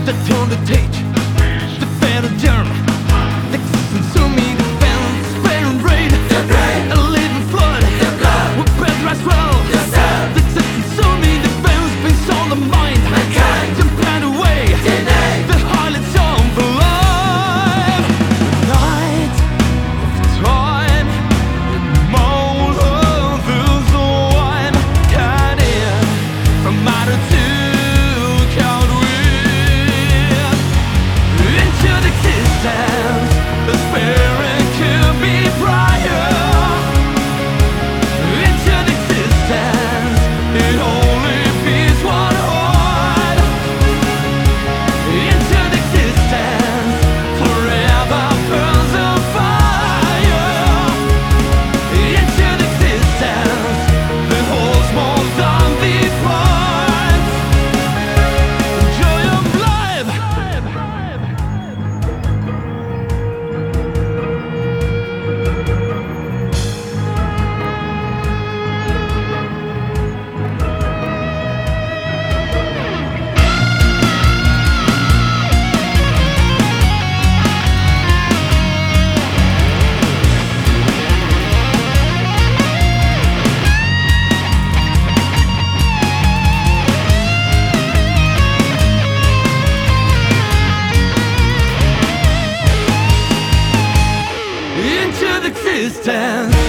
the tone, the teach, the fair germ, the consuming defense, spare and raid, a living flood, with better as well. The consuming defense brings on the mind, jump away, the highlights on the life. Night of time, mold of the zone, cut in from matter to count with into the existence. The spirit could be prior into the existence. It only beats one heart into the existence. Forever burns a fire into the existence. The whole small time departs. Joy of life. Into the existence.